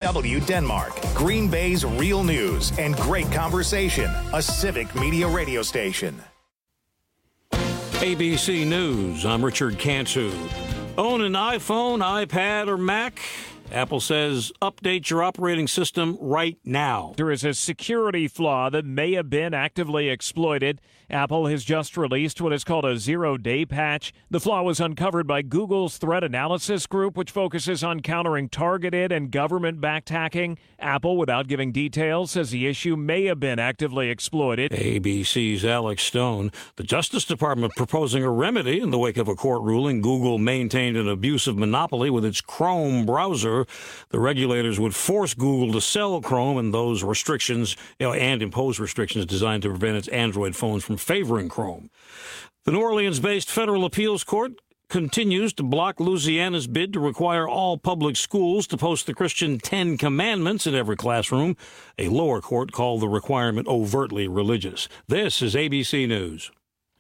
DW Denmark, Green Bay's real news and great conversation. A Civic Media radio station. ABC News, I'm Richard Cantu. Own an iPhone, iPad, or Mac? Apple says update your operating system right now. There is a security flaw that may have been actively exploited. Apple has just released what is called a zero-day patch. The flaw was uncovered by Google's threat analysis group, which focuses on countering targeted and government-backed hacking. Apple, without giving details, says the issue may have been actively exploited. ABC's Alex Stone. The Justice Department proposing a remedy in the wake of a court ruling Google maintained an abusive monopoly with its Chrome browser. The regulators would force Google to sell Chrome and those restrictions, and impose restrictions designed to prevent its Android phones from favoring Chrome. The New Orleans-based federal appeals court continues to block Louisiana's bid to require all public schools to post the Christian 10 Commandments in every classroom. A lower court called the requirement overtly religious. This is ABC News.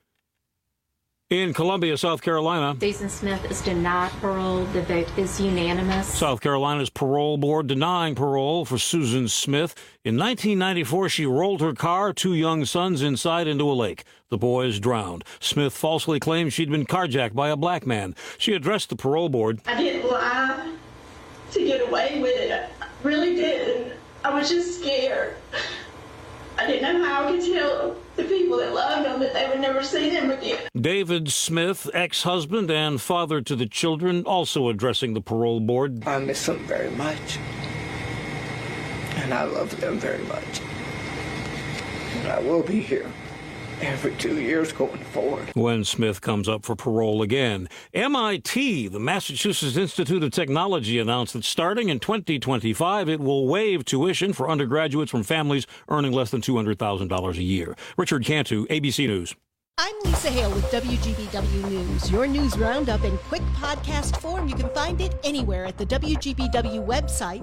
In Columbia, South Carolina, Jason Smith is denied parole. The vote is unanimous. South Carolina's parole board denying parole for Susan Smith. In 1994, she rolled her car, 2 young sons inside, into a lake. The boys drowned. Smith falsely claimed she'd been carjacked by a black man. She addressed the parole board. I didn't lie to get away with it. I really didn't. I was just scared. I didn't know how I could tell the people that loved him that they would never see him again. David Smith, ex-husband and father to the children, also addressing the parole board. I miss them very much, and I love them very much. And I will be here every 2 years going forward. When Smith comes up for parole again. MIT, the Massachusetts Institute of Technology, announced that starting in 2025, it will waive tuition for undergraduates from families earning less than $200,000 a year. Richard Cantu, ABC News. I'm Lisa Hale with WGBW News. Your news roundup in quick podcast form. You can find it anywhere at the WGBW website,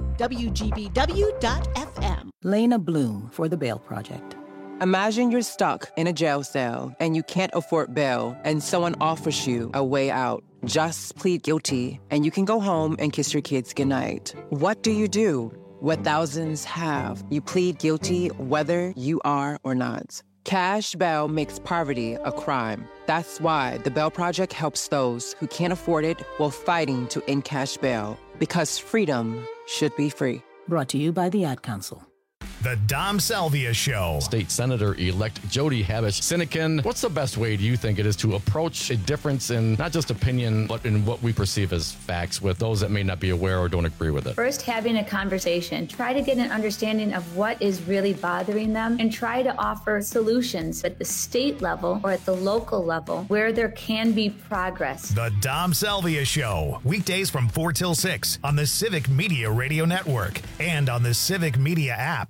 WGBW.fm. Lena Bloom for the Bail Project. Imagine you're stuck in a jail cell and you can't afford bail and someone offers you a way out. Just plead guilty and you can go home and kiss your kids goodnight. What do you do? What thousands have. You plead guilty whether you are or not. Cash bail makes poverty a crime. That's why the Bail Project helps those who can't afford it while fighting to end cash bail. Because freedom should be free. Brought to you by the Ad Council. The Dom Salvia Show. State Senator-elect Jody Habush-Sinekin, what's the best way, do you think, it is to approach a difference in not just opinion, but in what we perceive as facts with those that may not be aware or don't agree with it? First, having a conversation. Try to get an understanding of what is really bothering them and try to offer solutions at the state level or at the local level where there can be progress. The Dom Salvia Show. Weekdays from 4 till 6 on the Civic Media Radio Network and on the Civic Media app.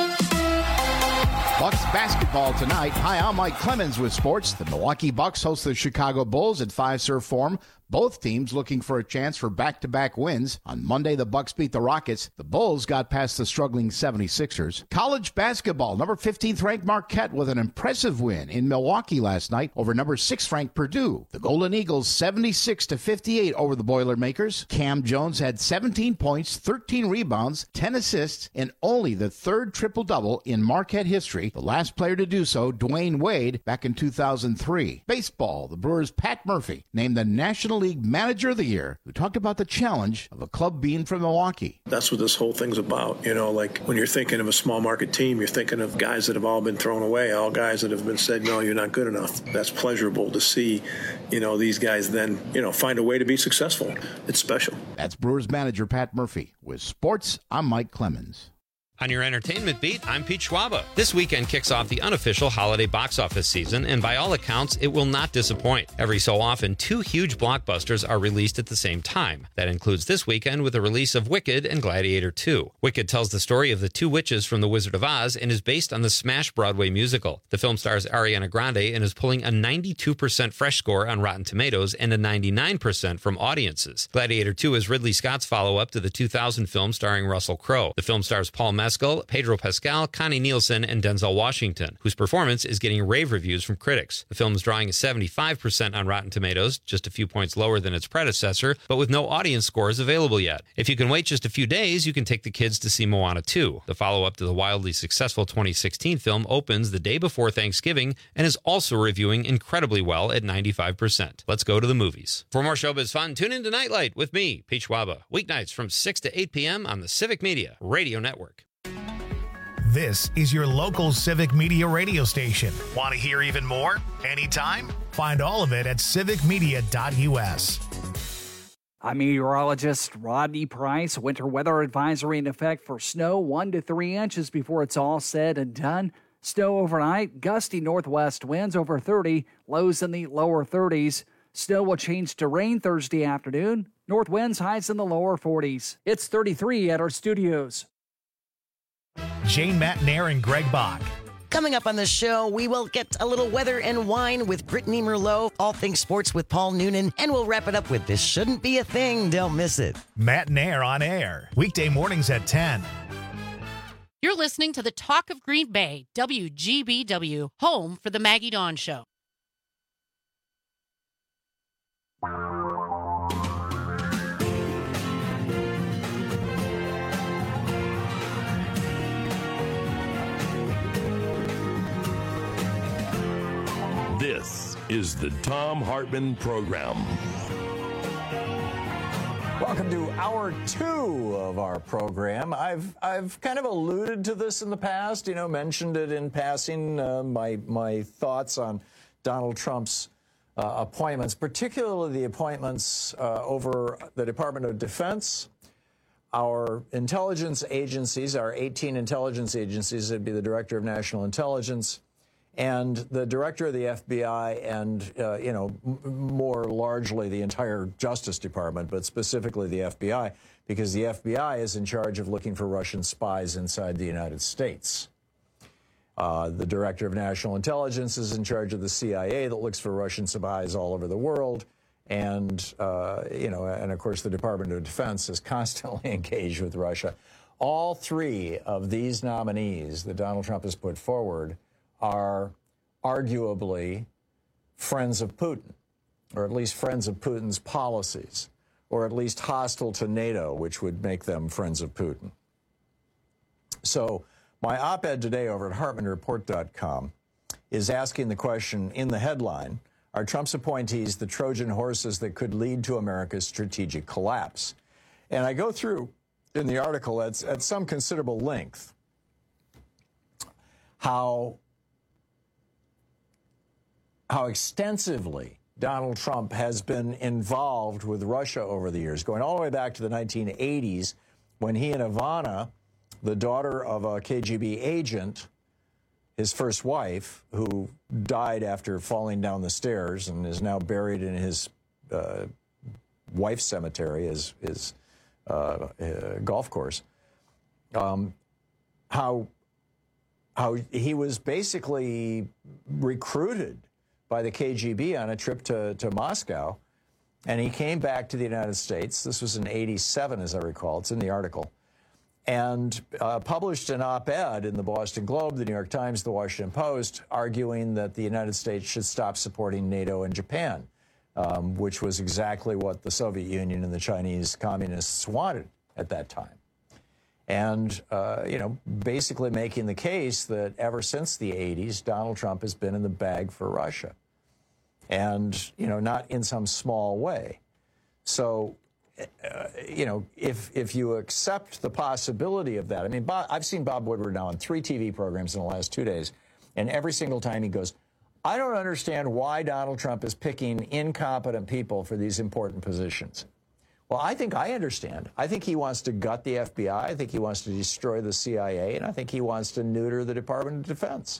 Bucks basketball tonight. Hi, I'm Mike Clemens with sports. The Milwaukee Bucks host the Chicago Bulls at Fiserv Forum. Both teams looking for a chance for back-to-back wins. On Monday, the Bucks beat the Rockets. The Bulls got past the struggling 76ers. College basketball, number 15th ranked Marquette with an impressive win in Milwaukee last night over number 6th ranked Purdue. The Golden Eagles 76-58 over the Boilermakers. Cam Jones had 17 points, 13 rebounds, 10 assists, and only the third triple-double in Marquette history. The last player to do so, Dwayne Wade, back in 2003. Baseball, the Brewers' Pat Murphy named the National League Manager of the Year, who talked about the challenge of a club being from Milwaukee. That's what this whole thing's about. You know, like when you're thinking of a small market team, you're thinking of guys that have all been thrown away, all guys that have been said, no, you're not good enough. That's pleasurable to see, you know, these guys then, you know, find a way to be successful. It's special. That's Brewers manager Pat Murphy. With sports, I'm Mike Clemens. On your entertainment beat, I'm Pete Schwaba. This weekend kicks off the unofficial holiday box office season, and by all accounts, it will not disappoint. Every so often, 2 huge blockbusters are released at the same time. That includes this weekend with the release of Wicked and Gladiator 2. Wicked tells the story of the 2 witches from The Wizard of Oz and is based on the smash Broadway musical. The film stars Ariana Grande and is pulling a 92% fresh score on Rotten Tomatoes and a 99% from audiences. Gladiator 2 is Ridley Scott's follow-up to the 2000 film starring Russell Crowe. The film stars Paul Mescal Mescal, Pedro Pascal, Connie Nielsen, and Denzel Washington, whose performance is getting rave reviews from critics. The film is drawing a 75% on Rotten Tomatoes, just a few points lower than its predecessor, but with no audience scores available yet. If you can wait just a few days, you can take the kids to see Moana 2. The follow-up to the wildly successful 2016 film opens the day before Thanksgiving and is also reviewing incredibly well at 95%. Let's go to the movies. For more showbiz fun, tune in to Nightlight with me, Pete Schwaba, weeknights from 6 to 8 p.m. on the Civic Media Radio Network. This is your local Civic Media radio station. Want to hear even more? Anytime? Find all of it at civicmedia.us. I'm meteorologist Rodney Price. Winter weather advisory in effect for snow 1 to 3 inches before it's all said and done. Snow overnight, gusty northwest winds over 30, lows in the lower 30s. Snow will change to rain Thursday afternoon. North winds highs in the lower 40s. It's 33 at our studios. Jane Matnair and Greg Bach. Coming up on the show, we will get a little weather and wine with Brittany Merlot, all things sports with Paul Noonan, and we'll wrap it up with This Shouldn't Be a Thing. Don't miss it. Matnair on air, weekday mornings at 10. You're listening to the Talk of Green Bay, WGBW, home for the Maggie Dawn Show. This is the Thom Hartmann Program. Welcome to hour 2 of our program. I've kind of alluded to this in the past, mentioned it in passing, my thoughts on Donald Trump's appointments, particularly the appointments over the Department of Defense, our intelligence agencies, our 18 intelligence agencies. It'd be the Director of National Intelligence, and the director of the FBI and, more largely the entire Justice Department, but specifically the FBI, because the FBI is in charge of looking for Russian spies inside the United States. The Director of National Intelligence is in charge of the CIA that looks for Russian spies all over the world. And, and of course, the Department of Defense is constantly engaged with Russia. All 3 of these nominees that Donald Trump has put forward are arguably friends of Putin, or at least friends of Putin's policies, or at least hostile to NATO, which would make them friends of Putin. So my op-ed today over at HartmannReport.com is asking the question in the headline, are Trump's appointees the Trojan horses that could lead to America's strategic collapse? And I go through in the article at some considerable length how extensively Donald Trump has been involved with Russia over the years, going all the way back to the 1980s when he and Ivana, the daughter of a KGB agent, his first wife, who died after falling down the stairs and is now buried in his wife's cemetery, his golf course, how he was basically recruited by the KGB on a trip to Moscow, and he came back to the United States. This was in '87, as I recall. It's in the article. And published an op-ed in the Boston Globe, the New York Times, the Washington Post, arguing that the United States should stop supporting NATO and Japan, which was exactly what the Soviet Union and the Chinese communists wanted at that time. And, basically making the case that ever since the 80s, Donald Trump has been in the bag for Russia. And, not in some small way. So, if you accept the possibility of that, I mean, I've seen Bob Woodward now on 3 TV programs in the last 2 days, and every single time he goes, I don't understand why Donald Trump is picking incompetent people for these important positions. Well, I think I understand. I think he wants to gut the FBI. I think he wants to destroy the CIA. And I think he wants to neuter the Department of Defense,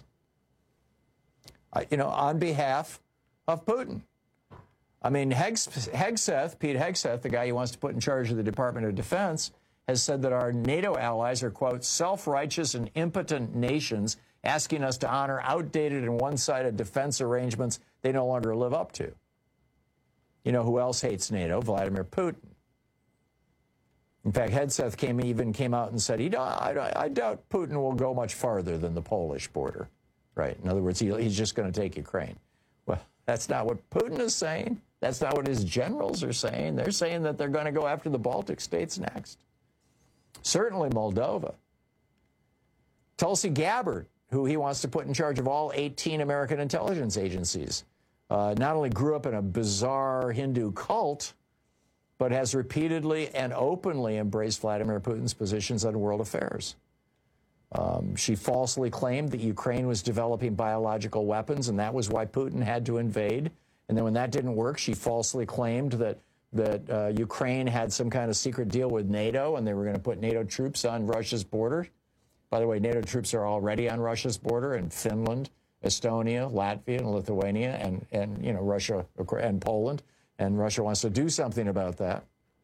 on behalf of Putin. I mean, Pete Hegseth, the guy he wants to put in charge of the Department of Defense, has said that our NATO allies are, quote, self-righteous and impotent nations asking us to honor outdated and one-sided defense arrangements they no longer live up to. You know who else hates NATO? Vladimir Putin. In fact, Hegseth came out and said, I doubt Putin will go much farther than the Polish border. Right? In other words, he's just going to take Ukraine. Well, that's not what Putin is saying. That's not what his generals are saying. They're saying that they're going to go after the Baltic states next. Certainly Moldova. Tulsi Gabbard, who he wants to put in charge of all 18 American intelligence agencies, not only grew up in a bizarre Hindu cult, but has repeatedly and openly embraced Vladimir Putin's positions on world affairs. She falsely claimed that Ukraine was developing biological weapons, and that was why Putin had to invade. And then when that didn't work, she falsely claimed that Ukraine had some kind of secret deal with NATO, and they were going to put NATO troops on Russia's border. By the way, NATO troops are already on Russia's border in Finland, Estonia, Latvia, and Lithuania, and Russia and Poland. And Russia wants to do something about that.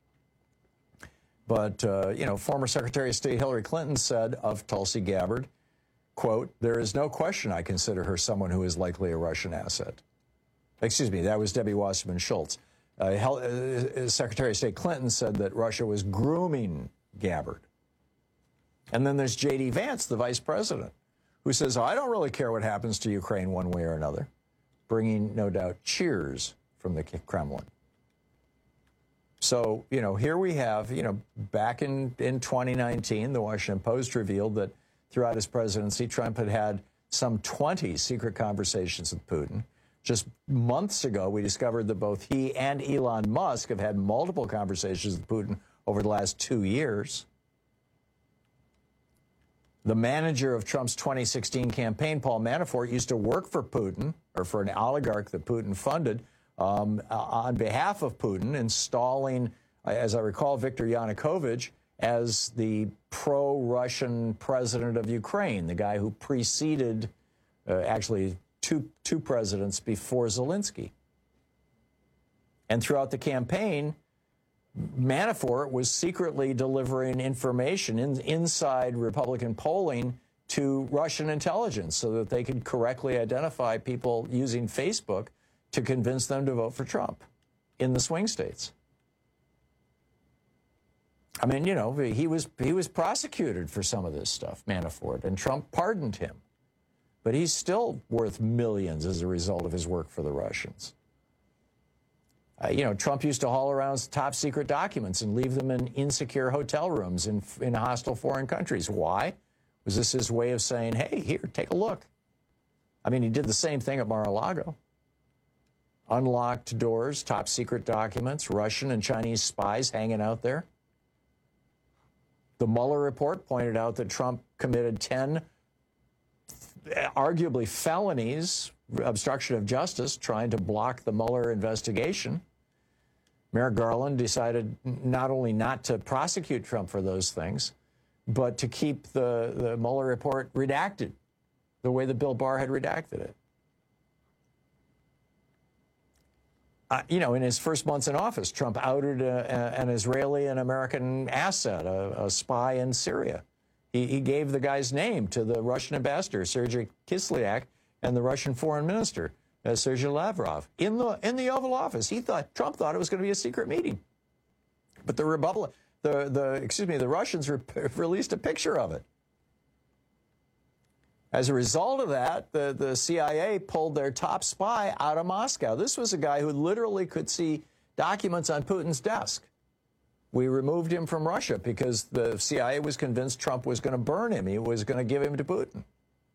But, former Secretary of State Hillary Clinton said of Tulsi Gabbard, quote, "There is no question I consider her someone who is likely a Russian asset." Excuse me, that was Debbie Wasserman Schultz. Secretary of State Clinton said that Russia was grooming Gabbard. And then there's J.D. Vance, the vice president, who says, I don't really care what happens to Ukraine one way or another, bringing, no doubt, cheers from the Kremlin. So, here we have, back in 2019, the Washington Post revealed that throughout his presidency, Trump had some 20 secret conversations with Putin. Just months ago, we discovered that both he and Elon Musk have had multiple conversations with Putin over the last 2 years. The manager of Trump's 2016 campaign, Paul Manafort, used to work for Putin, or for an oligarch that Putin funded, on behalf of Putin, installing, as I recall, Viktor Yanukovych as the pro-Russian president of Ukraine, the guy who preceded, actually, two presidents before Zelensky. And throughout the campaign, Manafort was secretly delivering information inside Republican polling to Russian intelligence so that they could correctly identify people using Facebook to convince them to vote for Trump in the swing states. I mean, he was prosecuted for some of this stuff, Manafort, and Trump pardoned him. But he's still worth millions as a result of his work for the Russians. Trump used to haul around top secret documents and leave them in insecure hotel rooms in hostile foreign countries. Why? Was this his way of saying, hey, here, take a look? I mean, he did the same thing at Mar-a-Lago. Unlocked doors, top secret documents, Russian and Chinese spies hanging out there. The Mueller report pointed out that Trump committed 10 arguably felonies, obstruction of justice, trying to block the Mueller investigation. Merrick Garland decided not only not to prosecute Trump for those things, but to keep the Mueller report redacted the way that Bill Barr had redacted it. In his first months in office, Trump outed an Israeli and American asset, a spy in Syria. He gave the guy's name to the Russian ambassador, Sergei Kislyak, and the Russian foreign minister, Sergei Lavrov, in the Oval Office. Trump thought it was going to be a secret meeting. But the Russians released a picture of it. As a result of that, the CIA pulled their top spy out of Moscow. This was a guy who literally could see documents on Putin's desk. We removed him from Russia because the CIA was convinced Trump was going to burn him. He was going to give him to Putin.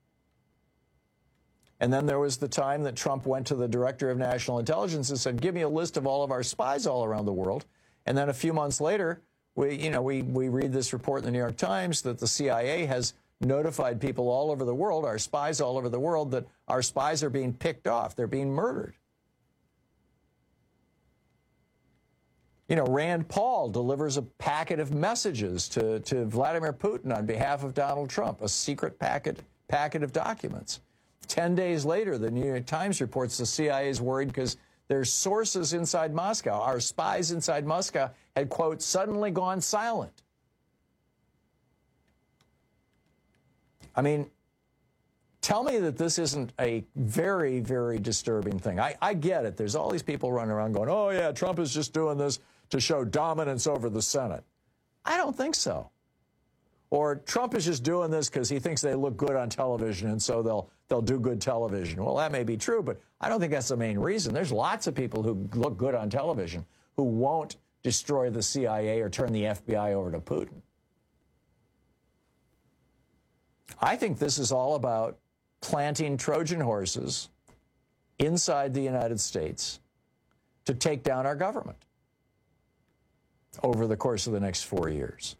And then there was the time that Trump went to the director of national intelligence and said, give me a list of all of our spies all around the world. And then a few months later, we read this report in the New York Times that the CIA has notified people all over the world, our spies all over the world, that our spies are being picked off. They're being murdered. Rand Paul delivers a packet of messages to Vladimir Putin on behalf of Donald Trump, a secret packet of documents. 10 days later, the New York Times reports the CIA is worried because there's sources inside Moscow. Our spies inside Moscow had, quote, suddenly gone silent. I mean, tell me that this isn't a very, very disturbing thing. I get it. There's all these people running around going, oh, yeah, Trump is just doing this to show dominance over the Senate. I don't think so. Or Trump is just doing this because he thinks they look good on television, and so they'll do good television. Well, that may be true, but I don't think that's the main reason. There's lots of people who look good on television who won't destroy the CIA or turn the FBI over to Putin. I think this is all about planting Trojan horses inside the United States to take down our government over the course of the next 4 years.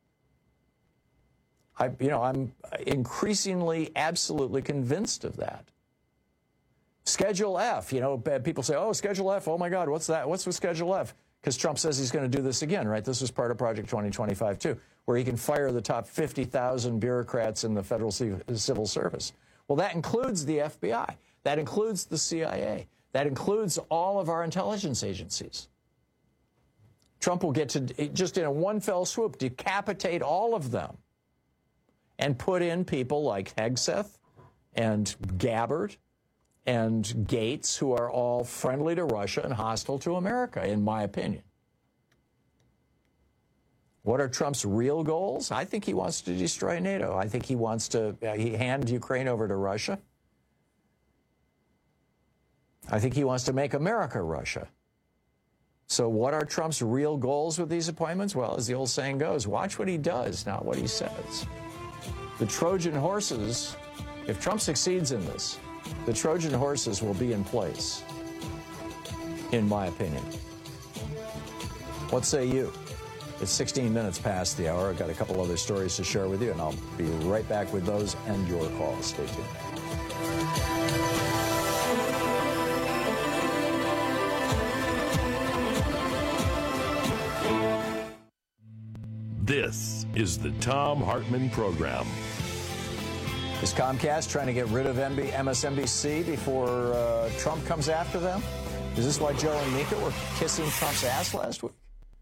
I'm increasingly, absolutely convinced of that. Schedule F, people say, oh, Schedule F, oh my God, what's that? What's with Schedule F? Because Trump says he's going to do this again, right? This was part of Project 2025, too, where he can fire the top 50,000 bureaucrats in the federal civil service. Well, that includes the FBI. That includes the CIA. That includes all of our intelligence agencies. Trump will get to, just in a one fell swoop, decapitate all of them and put in people like Hegseth and Gabbard and Gates, who are all friendly to Russia and hostile to America, in my opinion. What are Trump's real goals? I think he wants to destroy NATO. I think he wants to hand Ukraine over to Russia. I think he wants to make America Russia. So what are Trump's real goals with these appointments? Well, as the old saying goes, watch what he does, not what he says. The Trojan horses, if Trump succeeds in this, the Trojan horses will be in place, in my opinion. What say you? It's 16 minutes past the hour. I've got a couple other stories to share with you, and I'll be right back with those and your calls. Stay tuned. This is the Thom Hartmann Program. Is Comcast trying to get rid of MSNBC before Trump comes after them? Is this why Joe and Mika were kissing Trump's ass last week?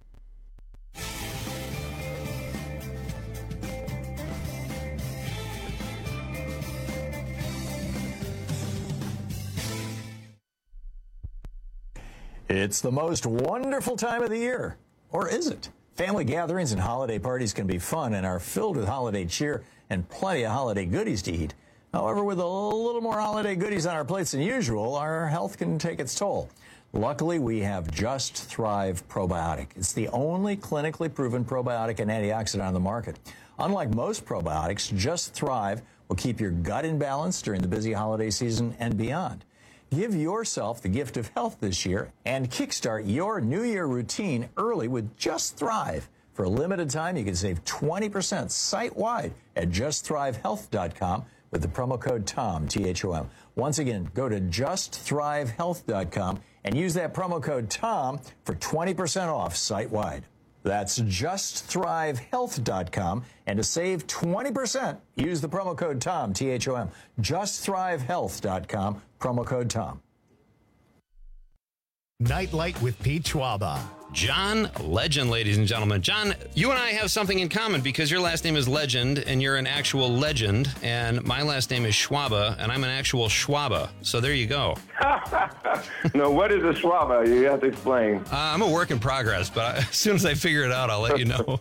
It's the most wonderful time of the year. Or is it? Family gatherings and holiday parties can be fun and are filled with holiday cheer and plenty of holiday goodies to eat. However, with a little more holiday goodies on our plates than usual, our health can take its toll. Luckily, we have Just Thrive Probiotic. It's the only clinically proven probiotic and antioxidant on the market. Unlike most probiotics, Just Thrive will keep your gut in balance during the busy holiday season and beyond. Give yourself the gift of health this year and kickstart your New Year routine early with Just Thrive. For a limited time, you can save 20% site-wide at justthrivehealth.com with the promo code TOM, T-H-O-M. Once again, go to justthrivehealth.com and use that promo code TOM for 20% off site-wide. That's justthrivehealth.com. And to save 20%, use the promo code TOM, T-H-O-M. Justthrivehealth.com, promo code TOM. Nightlight with Pete Schwaba. John Legend, ladies and gentlemen. John, you and I have something in common because your last name is Legend and you're an actual legend, and my last name is Schwaba and I'm an actual Schwaba. So there you go. No, what is a Schwaba? You have to explain. I'm a work in progress, but as soon as I figure it out, I'll let you know.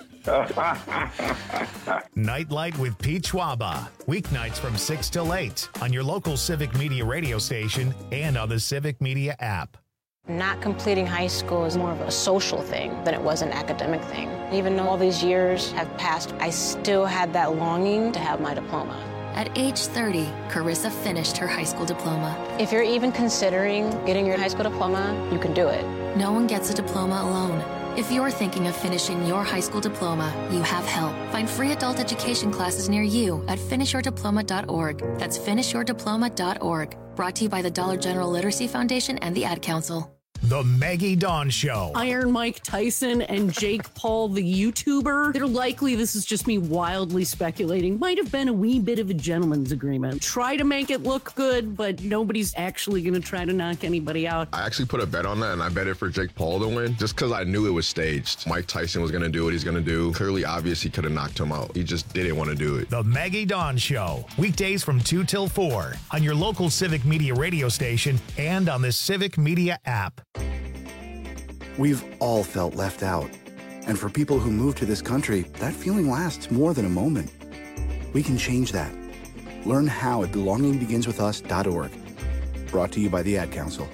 Nightlight with Pete Schwaba. Weeknights from 6 till 8 on your local Civic Media radio station and on the Civic Media app. Not completing high school is more of a social thing than it was an academic thing. Even though all these years have passed, I still had that longing to have my diploma. At age 30, Carissa finished her high school diploma. If you're even considering getting your high school diploma, you can do it. No one gets a diploma alone. If you're thinking of finishing your high school diploma, you have help. Find free adult education classes near you at finishyourdiploma.org. That's finishyourdiploma.org. Brought to you by the Dollar General Literacy Foundation and the Ad Council. The Maggie Dawn Show. Iron Mike Tyson and Jake Paul, the YouTuber. They're likely, this is just me wildly speculating, might have been a wee bit of a gentleman's agreement. Try to make it look good, but nobody's actually going to try to knock anybody out. I actually put a bet on that, and I bet it for Jake Paul to win, just because I knew it was staged. Mike Tyson was going to do what he's going to do. Clearly obvious he could have knocked him out. He just didn't want to do it. The Maggie Dawn Show. Weekdays from 2 till 4 on your local Civic Media radio station and on the Civic Media app. We've all felt left out. And for people who move to this country, that feeling lasts more than a moment. We can change that. Learn how at belongingbeginswithus.org. Brought to you by the Ad Council.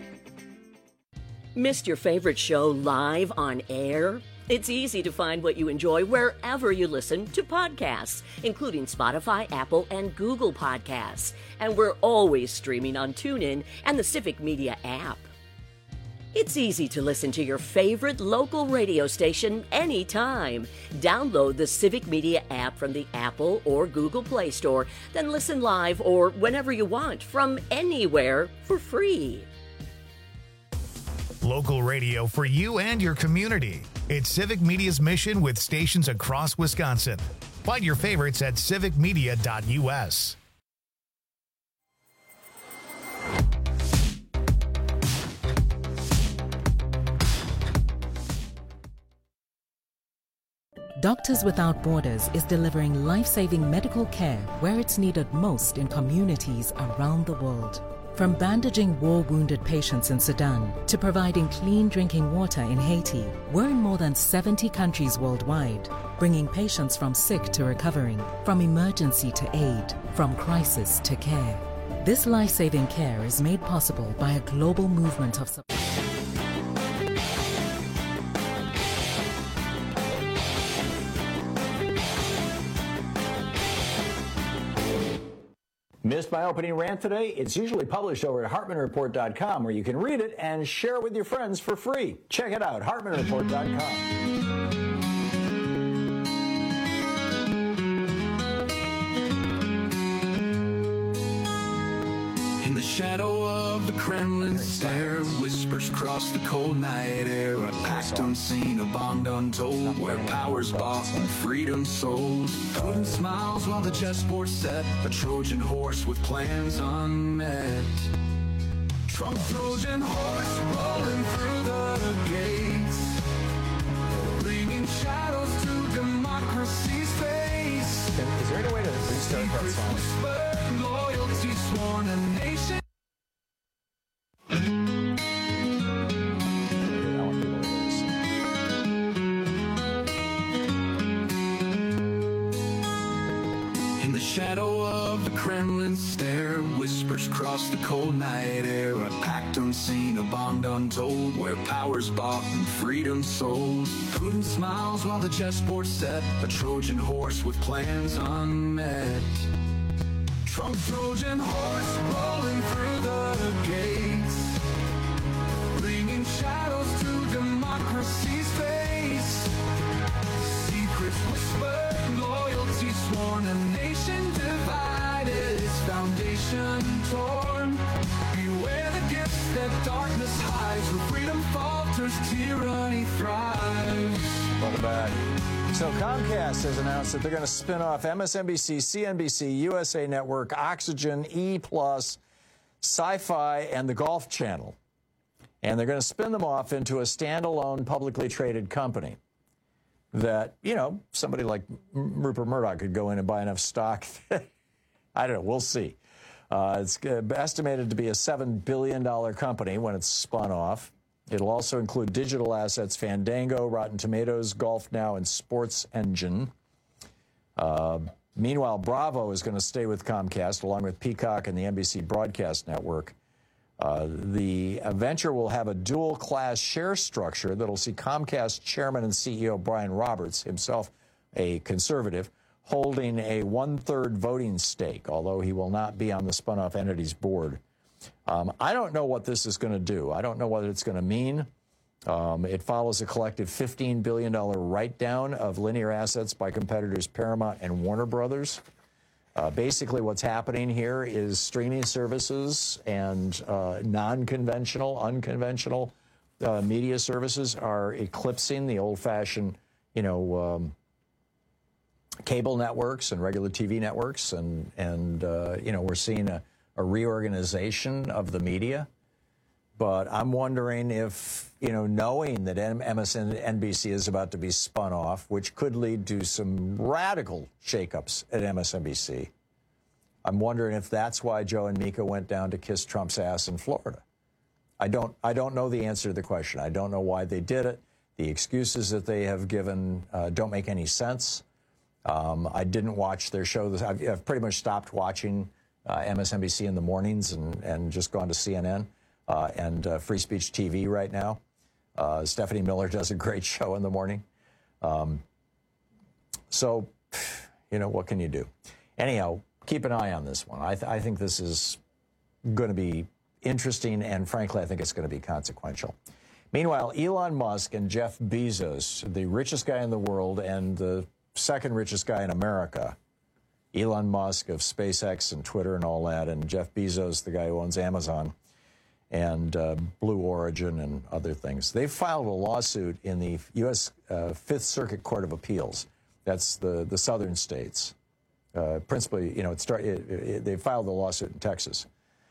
Missed your favorite show live on air? It's easy to find what you enjoy wherever you listen to podcasts, including Spotify, Apple, and Google Podcasts. And we're always streaming on TuneIn and the Civic Media app. It's easy to listen to your favorite local radio station anytime. Download the Civic Media app from the Apple or Google Play Store, then listen live or whenever you want from anywhere for free. Local radio for you and your community. It's Civic Media's mission with stations across Wisconsin. Find your favorites at civicmedia.us. Doctors Without Borders is delivering life-saving medical care where it's needed most in communities around the world. From bandaging war-wounded patients in Sudan to providing clean drinking water in Haiti, we're in more than 70 countries worldwide, bringing patients from sick to recovering, from emergency to aid, from crisis to care. This life-saving care is made possible by a global movement of support. Missed my opening rant today? It's usually published over at HartmanReport.com, where you can read it and share it with your friends for free. Check it out, HartmanReport.com. In the shadow of the Kremlin stare, whispers cross the cold night air. A pact unseen, a bond untold, where power's bought and freedom sold. Putin smiles while the chessboard's set, a Trojan horse with plans unmet. Trump Trojan horse rolling through the gates, bringing shadows to democracy's face. Is there any way to restart that song? Whispered loyalty sworn a nation. In the shadow of the Kremlin stare, whispers cross the cold night air. A pact unseen, a bond untold, where power's bought and freedom sold. Putin smiles while the chessboard's set, a Trojan horse with plans unmet. Trump Trojan horse rolling through the gates, bringing shadows to democracy's face. Secrets whispered, loyalty sworn, a nation divided, its foundation torn. Beware the gifts that darkness hides, where freedom falters, tyranny thrives. Welcome back. So Comcast has announced that they're going to spin off MSNBC, CNBC, USA Network, Oxygen, E+, Sci-Fi, and the Golf Channel. And they're going to spin them off into a standalone publicly traded company that, you know, somebody like Rupert Murdoch could go in and buy enough stock. I don't know. We'll see. It's estimated to be a $7 billion company when it's spun off. It'll also include digital assets, Fandango, Rotten Tomatoes, Golf Now, and Sports Engine. Meanwhile, Bravo is going to stay with Comcast, along with Peacock and the NBC Broadcast Network. The venture will have a dual-class share structure that'll see Comcast chairman and CEO Brian Roberts, himself a conservative, holding a one-third voting stake, although he will not be on the spun-off entity's board. I don't know what this is going to do. I don't know what it's going to mean. It follows a collective $15 billion write-down of linear assets by competitors Paramount and Warner Brothers. Basically, what's happening here is streaming services and non-conventional, unconventional media services are eclipsing the old-fashioned, cable networks and regular TV networks, and we're seeing a reorganization of the media. But I'm wondering if, knowing that MSNBC is about to be spun off, which could lead to some radical shakeups at MSNBC, I'm wondering if that's why Joe and Mika went down to kiss Trump's ass in Florida. I don't know the answer to the question. I don't know why they did it. The excuses that they have given don't make any sense. I didn't watch their show. I've pretty much stopped watching MSNBC in the mornings and just gone to CNN and Free Speech TV right now. Stephanie Miller does a great show in the morning. So, what can you do? Anyhow, keep an eye on this one. I think this is going to be interesting, and frankly, I think it's going to be consequential. Meanwhile, Elon Musk and Jeff Bezos, the richest guy in the world and the second richest guy in America, Elon Musk of SpaceX and Twitter and all that, and Jeff Bezos, the guy who owns Amazon and Blue Origin and other things. They filed a lawsuit in the U.S. Fifth Circuit Court of Appeals. That's the southern states. Principally, they filed the lawsuit in Texas,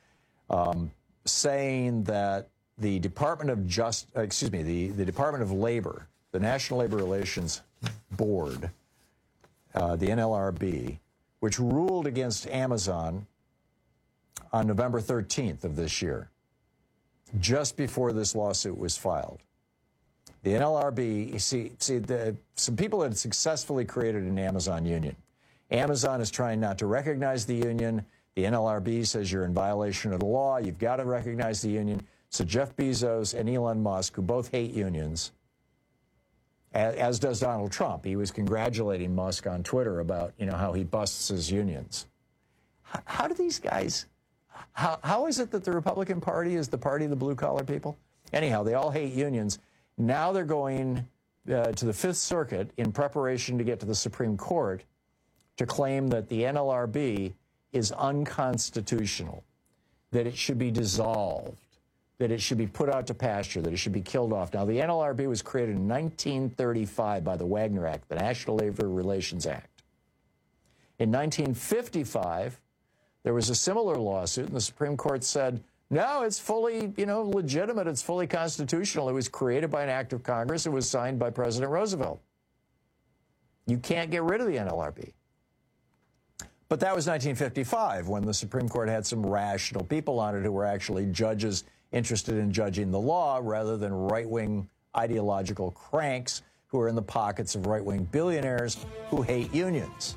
saying that the Department of the Department of Labor, the National Labor Relations Board, the NLRB, which ruled against Amazon on November 13th of this year, just before this lawsuit was filed. The NLRB, some people had successfully created an Amazon union. Amazon is trying not to recognize the union. The NLRB says you're in violation of the law. You've got to recognize the union. So Jeff Bezos and Elon Musk, who both hate unions, as does Donald Trump. He was congratulating Musk on Twitter about, how he busts his unions. How do these guys, how is it that the Republican Party is the party of the blue-collar people? Anyhow, they all hate unions. Now they're going to the Fifth Circuit in preparation to get to the Supreme Court to claim that the NLRB is unconstitutional, that it should be dissolved, that it should be put out to pasture, that it should be killed off. Now, the NLRB was created in 1935 by the Wagner Act, the National Labor Relations Act. In 1955, there was a similar lawsuit, and the Supreme Court said, no, it's fully, legitimate. It's fully constitutional. It was created by an act of Congress. It was signed by President Roosevelt. You can't get rid of the NLRB. But that was 1955, when the Supreme Court had some rational people on it who were actually judges interested in judging the law rather than right-wing ideological cranks who are in the pockets of right-wing billionaires who hate unions.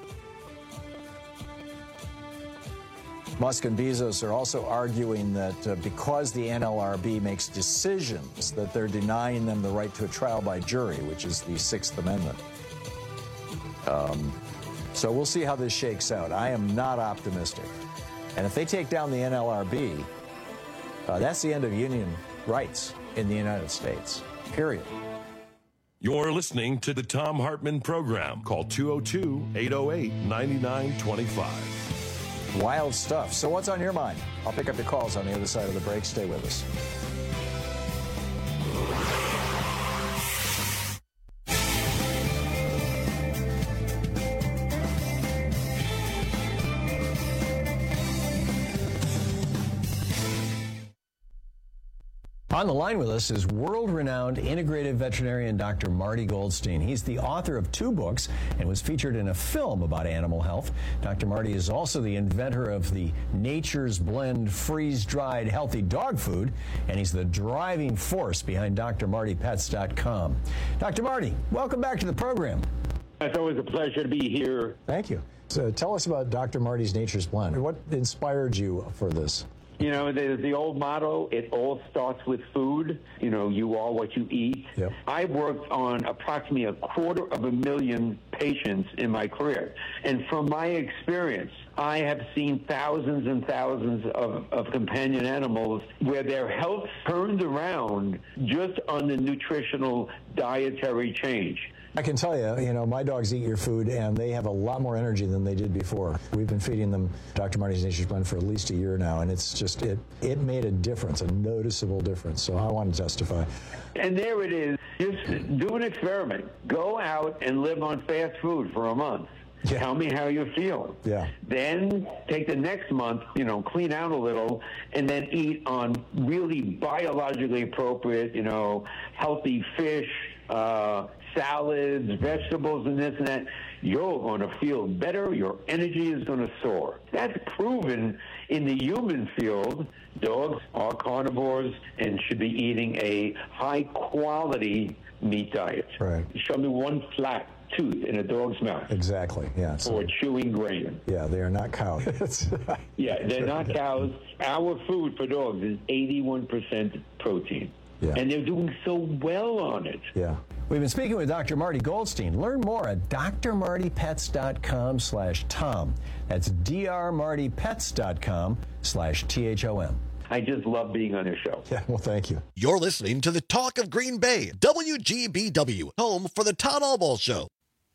Musk and Bezos are also arguing that because the NLRB makes decisions, that they're denying them the right to a trial by jury, which is the Sixth Amendment. So we'll see how this shakes out. I am not optimistic. And if they take down the NLRB, that's the end of union rights in the United States, period. You're listening to the Thom Hartmann Program. Call 202-808-9925. Wild stuff. So what's on your mind? I'll pick up your calls on the other side of the break. Stay with us. On the line with us is world-renowned integrative veterinarian Dr. Marty Goldstein. He's the author of 2 books and was featured in a film about animal health. Dr. Marty is also the inventor of the Nature's Blend freeze-dried healthy dog food, and he's the driving force behind drmartypets.com. Dr. Marty, welcome back to the program. It's always a pleasure to be here. Thank you. So tell us about Dr. Marty's Nature's Blend. What inspired you for this? The old motto, it all starts with food. You are what you eat. Yep. I've worked on approximately 250,000 patients in my career. And from my experience, I have seen thousands and thousands of companion animals where their health turned around just on the nutritional dietary change. I can tell you, my dogs eat your food, and they have a lot more energy than they did before. We've been feeding them Dr. Marty's Nature's Blend for at least a year now, and it's just, it made a difference, a noticeable difference. So I want to testify. And there it is. Just do an experiment. Go out and live on fast food for a month. Yeah. Tell me how you feel. Yeah. Then take the next month, clean out a little, and then eat on really biologically appropriate, healthy fish, salads, vegetables, and this and that. You're going to feel better. Your energy is going to soar. That's proven in the human field. Dogs are carnivores and should be eating a high-quality meat diets. Right. Show me one flat tooth in a dog's mouth. Exactly, yeah. Or chewing grain. Yeah, they are not cows. Yeah, they're not cows. Our food for dogs is 81% protein. Yeah. And they're doing so well on it. Yeah. We've been speaking with Dr. Marty Goldstein. Learn more at drmartypets.com/Tom. That's drmartypets.com/THOM. I just love being on your show. Yeah, well, thank you. You're listening to the Talk of Green Bay, WGBW, home for the Todd Albaugh Show.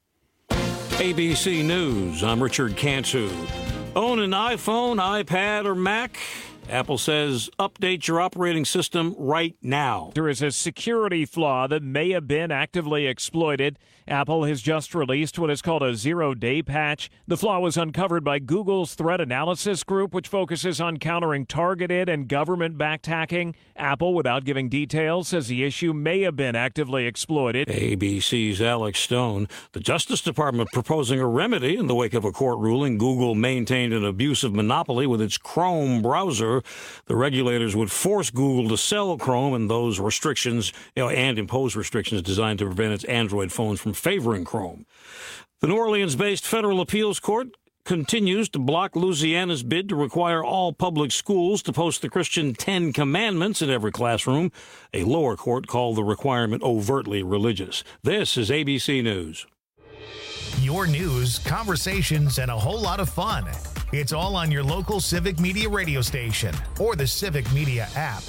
ABC News, I'm Richard Cantu. Own an iPhone, iPad, or Mac? Apple says update your operating system right now. There is a security flaw that may have been actively exploited. Apple has just released what is called a zero-day patch. The flaw was uncovered by Google's threat analysis group, which focuses on countering targeted and government-backed hacking. Apple, without giving details, says the issue may have been actively exploited. ABC's Alex Stone. The Justice Department proposing a remedy in the wake of a court ruling. Google maintained an abusive monopoly with its Chrome browser. The regulators would force Google to sell Chrome and those restrictions, and impose restrictions designed to prevent its Android phones from favoring Chrome. The New Orleans-based federal appeals court continues to block Louisiana's bid to require all public schools to post the Christian 10 Commandments in every classroom. A lower court called the requirement overtly religious. This is ABC News. Your news, conversations, and a whole lot of fun. It's all on your local Civic Media radio station or the Civic Media app.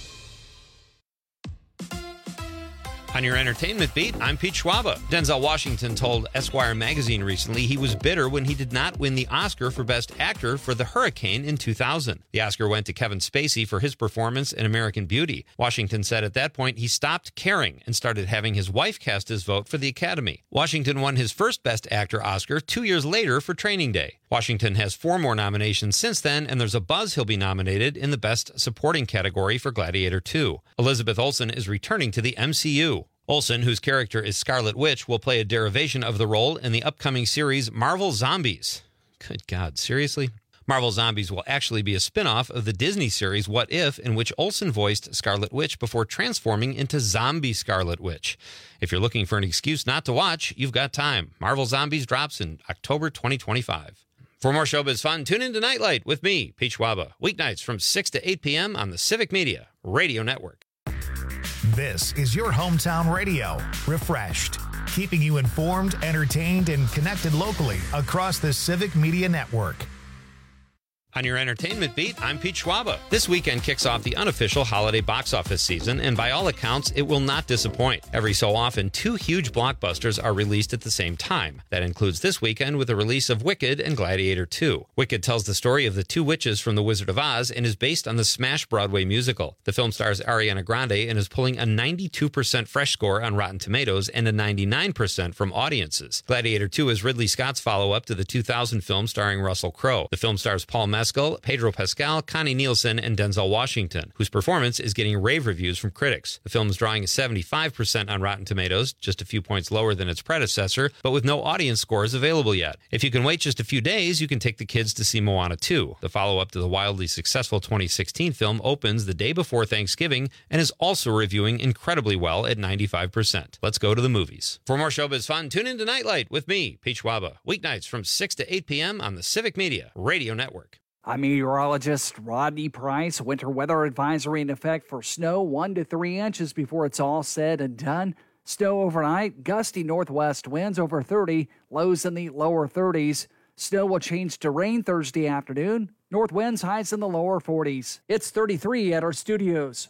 On your entertainment beat, I'm Pete Schwaba. Denzel Washington told Esquire magazine recently he was bitter when he did not win the Oscar for Best Actor for The Hurricane in 2000. The Oscar went to Kevin Spacey for his performance in American Beauty. Washington said at that point he stopped caring and started having his wife cast his vote for the Academy. Washington won his first Best Actor Oscar 2 years later for Training Day. Washington has 4 more nominations since then, and there's a buzz he'll be nominated in the Best Supporting category for Gladiator 2. Elizabeth Olsen is returning to the MCU. Olsen, whose character is Scarlet Witch, will play a derivation of the role in the upcoming series Marvel Zombies. Good God, seriously? Marvel Zombies will actually be a spin-off of the Disney series What If, in which Olsen voiced Scarlet Witch before transforming into Zombie Scarlet Witch. If you're looking for an excuse not to watch, you've got time. Marvel Zombies drops in October 2025. For more showbiz fun, tune in to Nightlight with me, Pete Schwaba, weeknights from 6 to 8 p.m. on the Civic Media Radio Network. This is your hometown radio, refreshed, keeping you informed, entertained, and connected locally across the Civic Media Network. On your entertainment beat, I'm Pete Schwaba. This weekend kicks off the unofficial holiday box office season, and by all accounts, it will not disappoint. Every so often, 2 huge blockbusters are released at the same time. That includes this weekend with the release of Wicked and Gladiator 2. Wicked tells the story of the 2 witches from The Wizard of Oz and is based on the smash Broadway musical. The film stars Ariana Grande and is pulling a 92% fresh score on Rotten Tomatoes and a 99% from audiences. Gladiator 2 is Ridley Scott's follow-up to the 2000 film starring Russell Crowe. The film stars Paul Mescal, Pedro Pascal, Connie Nielsen, and Denzel Washington, whose performance is getting rave reviews from critics. The film is drawing a 75% on Rotten Tomatoes, just a few points lower than its predecessor, but with no audience scores available yet. If you can wait just a few days, you can take the kids to see Moana 2. The follow-up to the wildly successful 2016 film opens the day before Thanksgiving and is also reviewing incredibly well at 95%. Let's go to the movies. For more showbiz fun, tune in to Nightlight with me, Pete Schwaba, weeknights from 6 to 8 p.m. on the Civic Media Radio Network. I'm meteorologist Rodney Price. Winter weather advisory in effect for snow 1 to 3 inches before it's all said and done. Snow overnight, gusty northwest winds over 30, lows in the lower 30s. Snow will change to rain Thursday afternoon. North winds highs in the lower 40s. It's 33 at our studios.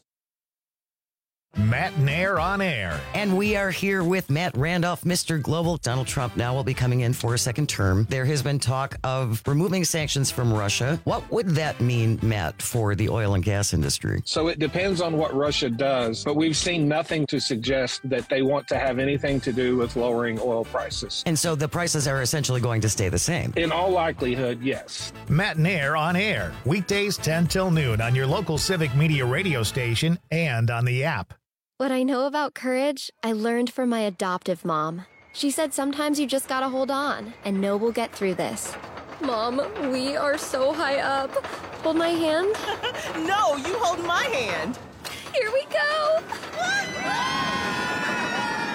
Matt Nair on air. And we are here with Matt Randolph, Mr. Global. Donald Trump now will be coming in for a second term. There has been talk of removing sanctions from Russia. What would that mean, Matt, for the oil and gas industry? So it depends on what Russia does, but we've seen nothing to suggest that they want to have anything to do with lowering oil prices. And so the prices are essentially going to stay the same? In all likelihood, yes. Matt Nair on air, weekdays 10 till noon on your local Civic Media radio station and on the app. What I know about courage, I learned from my adoptive mom. She said sometimes you just gotta hold on and know we'll get through this. Mom, we are so high up. Hold my hand. No, you hold my hand. Here we go.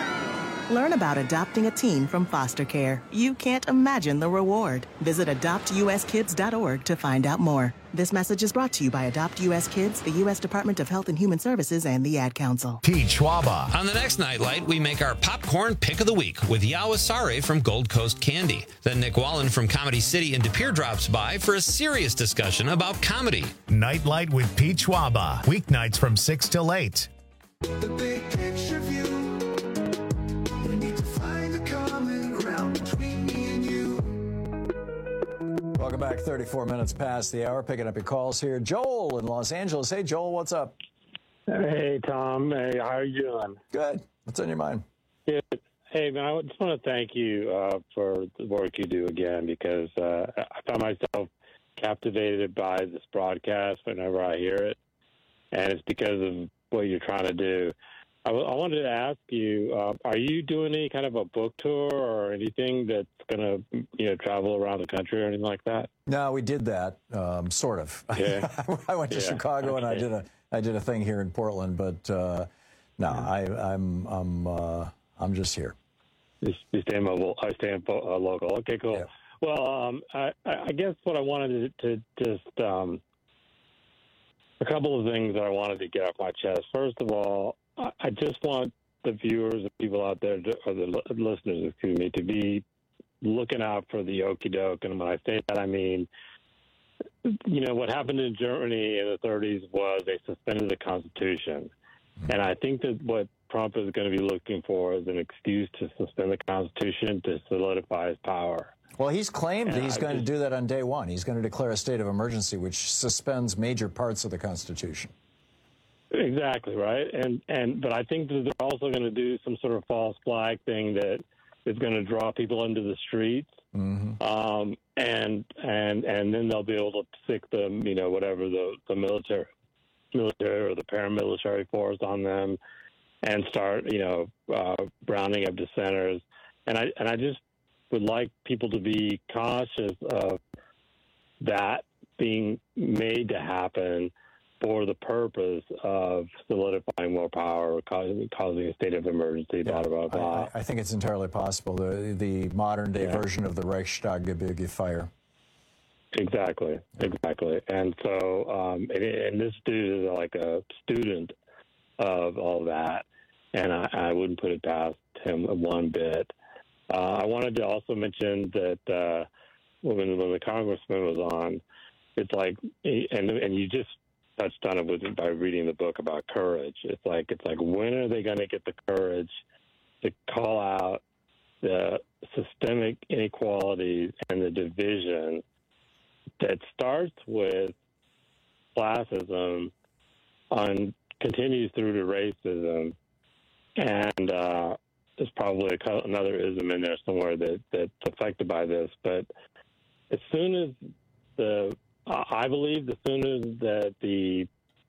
Learn about adopting a teen from foster care. You can't imagine the reward. Visit adoptuskids.org to find out more. This message is brought to you by Adopt U.S. Kids, the U.S. Department of Health and Human Services, and the Ad Council. Pete Schwaba. On the next Nightlight, we make our popcorn pick of the week with Yao Asare from Gold Coast Candy. Then Nick Wallen from Comedy City in De Pere drops by for a serious discussion about comedy. Nightlight with Pete Schwaba. Weeknights from 6 till 8. The big picture view. We need to find a common ground between me and you. Welcome back. 34 minutes past the hour. Picking up your calls here. Joel in Los Angeles. Hey, Joel, what's up? Hey, Tom. Hey, how are you doing? Good. What's on your mind? Good. Hey, man, I just want to thank you for the work you do again, because I found myself captivated by this broadcast whenever I hear it, and it's because of what you're trying to do. I wanted to ask you, are you doing any kind of a book tour or anything that's going to, travel around the country or anything like that? No, we did that, sort of. Yeah. I went to Chicago and I did a thing here in Portland, but no, I'm just here. You stay mobile. I stay local. Okay, cool. Yeah. Well, I guess what I wanted to just a couple of things that I wanted to get off my chest. First of all, I just want the viewers and people out there, or the listeners, excuse me, to be looking out for the okie doke. And when I say that, I mean, what happened in Germany in the 30s was they suspended the Constitution. And I think that what Trump is going to be looking for is an excuse to suspend the Constitution to solidify his power. Well, he's claimed he's going to do that on day one. He's going to declare a state of emergency, which suspends major parts of the Constitution. Exactly, right. But I think that they're also going to do some sort of false flag thing that is going to draw people into the streets. Mm-hmm. And then they'll be able to sick them, whatever the military or the paramilitary force on them, and start, rounding up dissenters. And I just would like people to be cautious of that being made to happen for the purpose of solidifying more power, causing a state of emergency, blah, blah, blah. I think it's entirely possible. The modern-day version of the Reichstag fire. Exactly. And so, and this dude is like a student of all that, and I wouldn't put it past him one bit. I wanted to also mention that when the congressman was on, it's like, and you just touched on it by reading the book about courage. It's like when are they going to get the courage to call out the systemic inequalities and the division that starts with classism continues through to racism, and there's probably another ism in there somewhere that's affected by this. But as soon as I believe the sooner that the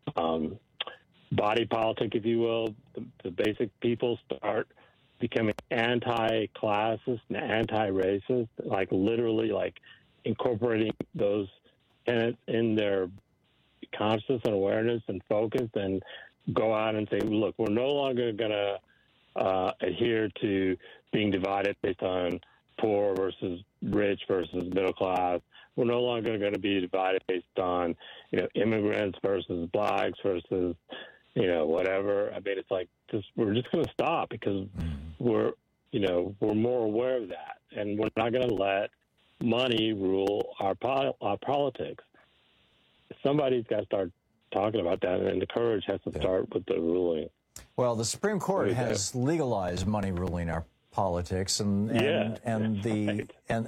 body politic, if you will, the basic people start becoming anti-classist and anti-racist, like literally like incorporating those tenets in their consciousness and awareness and focus, and go out and say, look, we're no longer going to adhere to being divided based on poor versus rich versus middle class. We're no longer going to be divided based on, immigrants versus blacks versus, whatever. I mean, it's like we're just going to stop because we're more aware of that, and we're not going to let money rule our politics. Somebody's got to start talking about that, and the courage has to start with the ruling. Well, the Supreme Court has legalized money ruling our politics, and the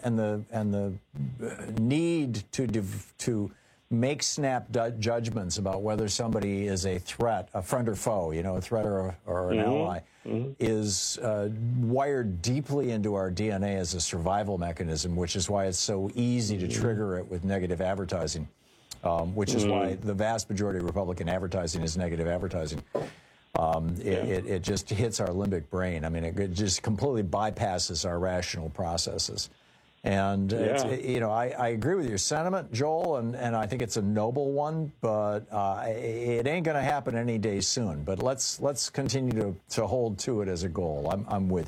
need to make snap judgments about whether somebody is a threat, a friend or foe, a threat or an ally, is wired deeply into our DNA as a survival mechanism, which is why it's so easy to trigger it with negative advertising, which is why the vast majority of Republican advertising is negative advertising. It just hits our limbic brain. I mean, it just completely bypasses our rational processes. And, I agree with your sentiment, Joel, and I think it's a noble one, but it ain't going to happen any day soon. But let's continue to hold to it as a goal. I'm with you.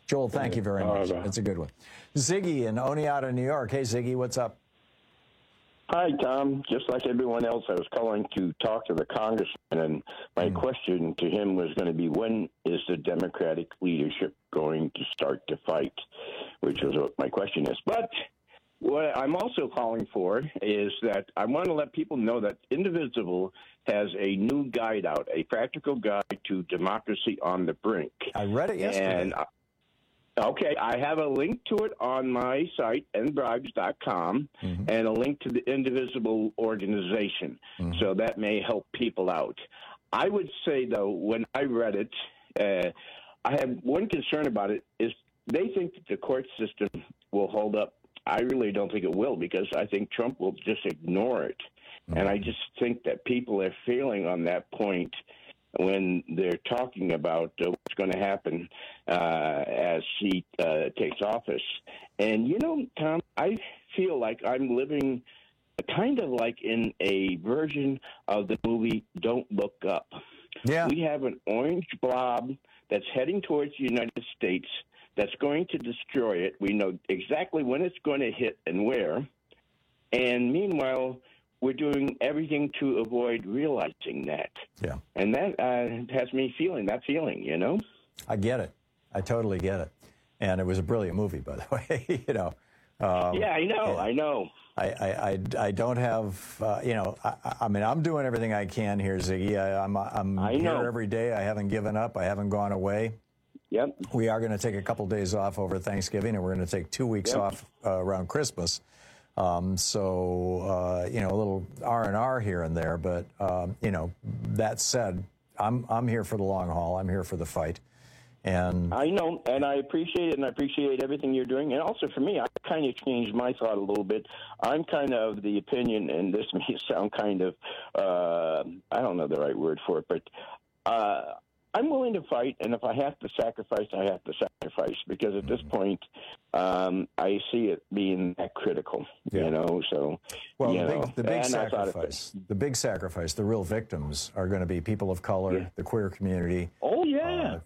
Joel, thank you very much. That's a good one. Ziggy in Oneonta, New York. Hey, Ziggy, what's up? Hi, Tom. Just like everyone else, I was calling to talk to the congressman, and my question to him was going to be, when is the Democratic leadership going to start to fight? Which is what my question is. But what I'm also calling for is that I want to let people know that Indivisible has a new guide out, a practical guide to democracy on the brink. I read it yesterday. And okay, I have a link to it on my site, endbribes.com, and a link to the Indivisible organization. So that may help people out. I would say, though, when I read it, I have one concern about it is they think that the court system will hold up. I really don't think it will, because I think Trump will just ignore it. And I just think that people are failing on that point when they're talking about what's going to happen as he takes office. And, you know, Tom, I feel like I'm living kind of like in a version of the movie Don't Look Up. Yeah. We have an orange blob that's heading towards the United States that's going to destroy it. We know exactly when it's going to hit and where. And meanwhile, we're doing everything to avoid realizing that. Yeah. And that has me feeling that feeling, you know? I get it. I totally get it. And it was a brilliant movie, by the way, you know. Yeah, I know. I don't have, you know, I mean, I'm doing everything I can here, Ziggy. I'm here every day. I haven't given up. I haven't gone away. Yep. We are going to take a couple days off over Thanksgiving, and we're going to take 2 weeks off around Christmas. So, you know, a little R&R here and there. But, you know, that said, I'm here for the long haul. I'm here for the fight. And I know, and I appreciate it, and I appreciate everything you're doing. And also for me, I kind of changed my thought a little bit. I'm kind of the opinion, and this may sound kind of, I don't know the right word for it, but I'm willing to fight, and if I have to sacrifice, I have to sacrifice, because at this point, I see it being that critical, you know, so. Well, the big sacrifice, the real victims are going to be people of color, the queer community. Oh, yeah.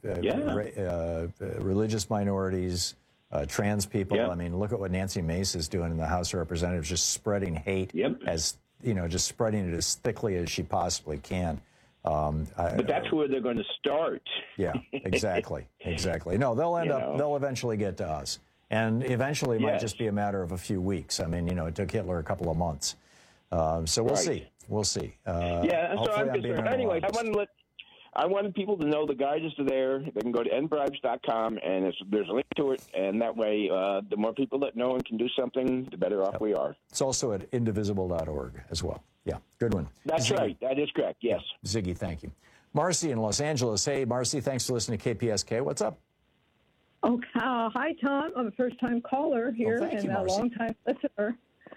Religious minorities, trans people. Yeah. I mean, look at what Nancy Mace is doing in the House of Representatives, just spreading hate as, you know, just spreading it as thickly as she possibly can. But that's where they're going to start. Yeah, exactly. No, they'll end up, they'll eventually get to us. And eventually it might just be a matter of a few weeks. I mean, you know, it took Hitler a couple of months. So we'll see. We'll see. Yeah, so I'm concerned. Anyway, I wanted people to know the guides are there. They can go to endbribes.com, and there's a link to it. And that way, the more people that know and can do something, the better off we are. It's also at indivisible.org as well. Yeah, good one. That's Ziggy. right. That is correct, yes. Ziggy, thank you. Marcy in Los Angeles. Hey, Marcy, thanks for listening to KPSK. What's up? Oh, hi, Tom. I'm a first-time caller here and a long-time listener.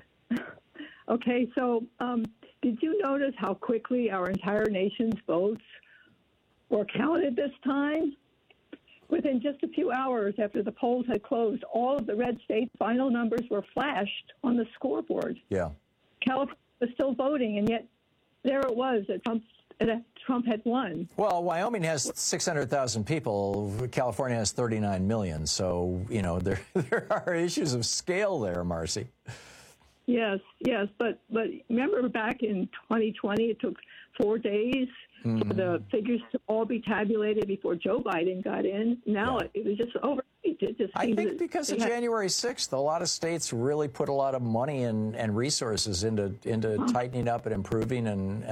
Okay, so did you notice how quickly our entire nation's votes were counted this time? Within just a few hours after the polls had closed, all of the red states' final numbers were flashed on the scoreboard. Yeah. California was still voting, and yet there it was that Trump had won. Well, Wyoming has 600,000 people. California has 39 million. So, you know, there are issues of scale there, Marcy. Yes, but remember back in 2020, it took 4 days for the figures to all be tabulated before Joe Biden got in. Now it was just overnight. I think because of January 6th, a lot of states really put a lot of money and resources into tightening up and improving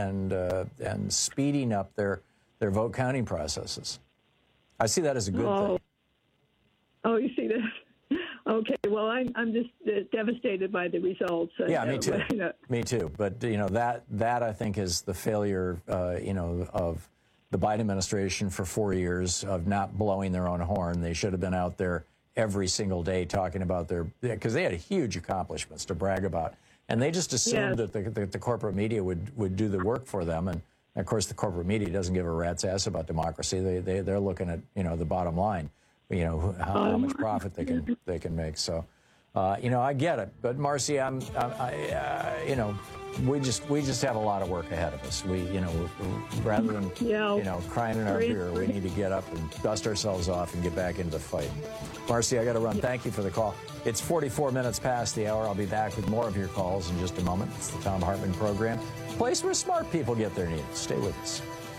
and speeding up their vote counting processes. I see that as a good thing. Oh, you see that? Okay, well, I'm just devastated by the results. Yeah, me too. Me too. But you know that I think is the failure, you know, of the Biden administration for 4 years of not blowing their own horn. They should have been out there every single day talking about because they had huge accomplishments to brag about, and they just assumed that the corporate media would do the work for them. And of course, the corporate media doesn't give a rat's ass about democracy. They're looking at, you know, the bottom line. You know, how much profit they can make. So, you know, I get it. But Marcy, you know, we just have a lot of work ahead of us. Rather than crying in our beer, we need to get up and dust ourselves off and get back into the fight. Marcy, I got to run. Thank you for the call. It's 44 minutes past the hour. I'll be back with more of your calls in just a moment. It's the Thom Hartmann Program, a place where smart people get their needs. Stay with us.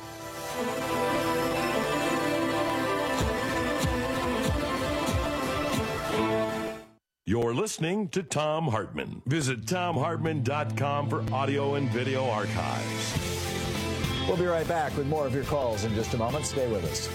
You're listening to Thom Hartmann. Visit ThomHartmann.com for audio and video archives. We'll be right back with more of your calls in just a moment. Stay with us.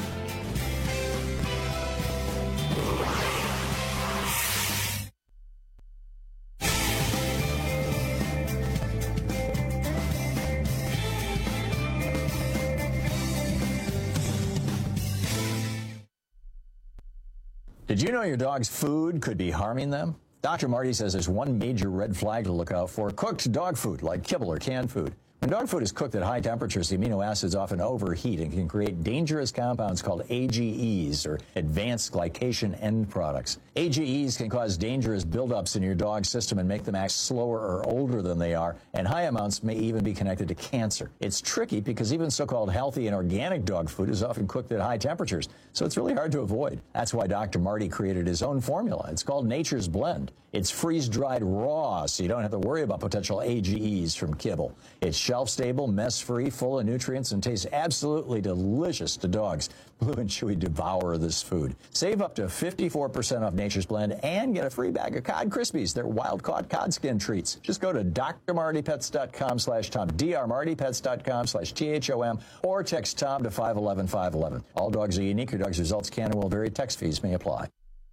Did you know your dog's food could be harming them? Dr. Marty says there's one major red flag to look out for: cooked dog food like kibble or canned food. When dog food is cooked at high temperatures, the amino acids often overheat and can create dangerous compounds called AGEs, or advanced glycation end products. AGEs can cause dangerous buildups in your dog's system and make them act slower or older than they are, and high amounts may even be connected to cancer. It's tricky because even so-called healthy and organic dog food is often cooked at high temperatures, so it's really hard to avoid. That's why Dr. Marty created his own formula. It's called Nature's Blend. It's freeze-dried raw, so you don't have to worry about potential AGEs from kibble. It's shelf-stable, mess-free, full of nutrients, and tastes absolutely delicious to dogs. Blue and Chewy devour this food. Save up to 54% off Nature's Blend and get a free bag of Cod Krispies. They're wild-caught cod skin treats. Just go to drmartypets.com/Tom, drmartypets.com/THOM, or text Tom to 511-511. All dogs are unique. Your dog's results can and will vary. Text fees may apply.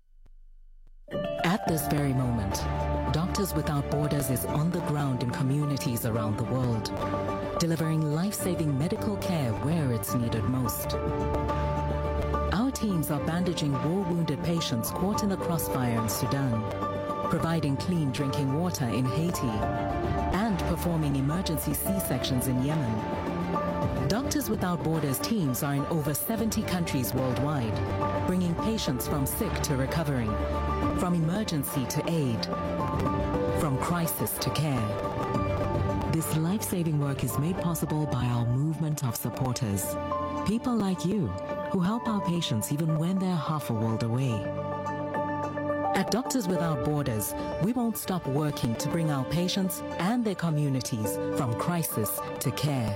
At this very moment, Doctors Without Borders is on the ground in communities around the world, delivering life-saving medical care where it's needed most. Our teams are bandaging war-wounded patients caught in the crossfire in Sudan, providing clean drinking water in Haiti, and performing emergency C-sections in Yemen. Doctors Without Borders teams are in over 70 countries worldwide, bringing patients from sick to recovering, from emergency to aid, from crisis to care. This life-saving work is made possible by our movement of supporters, people like you who help our patients even when they're half a world away. At Doctors Without Borders, we won't stop working to bring our patients and their communities from crisis to care.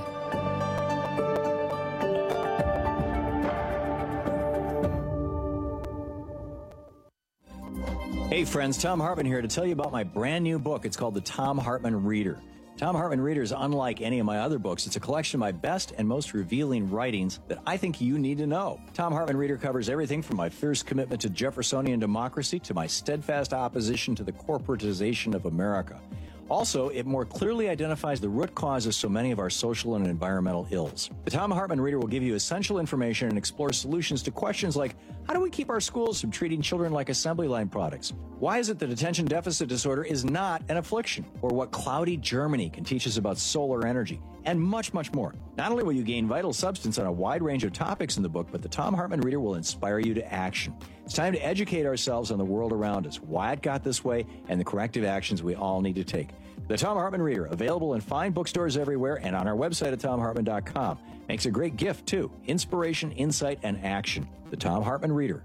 Hey friends, Thom Hartmann here to tell you about my brand new book. It's called The Thom Hartmann Reader. Thom Hartmann Reader is unlike any of my other books. It's a collection of my best and most revealing writings that I think you need to know. Thom Hartmann Reader covers everything from my fierce commitment to Jeffersonian democracy to my steadfast opposition to the corporatization of America. Also, it more clearly identifies the root cause of so many of our social and environmental ills. The Thom Hartmann Reader will give you essential information and explore solutions to questions like, how do we keep our schools from treating children like assembly line products? Why is it that attention deficit disorder is not an affliction? Or what cloudy Germany can teach us about solar energy? And much, much more. Not only will you gain vital substance on a wide range of topics in the book, but the Thom Hartmann Reader will inspire you to action. It's time to educate ourselves on the world around us, why it got this way, and the corrective actions we all need to take. The Thom Hartmann Reader, available in fine bookstores everywhere and on our website at ThomHartmann.com. Makes a great gift, too. Inspiration, insight, and action. The Thom Hartmann Reader.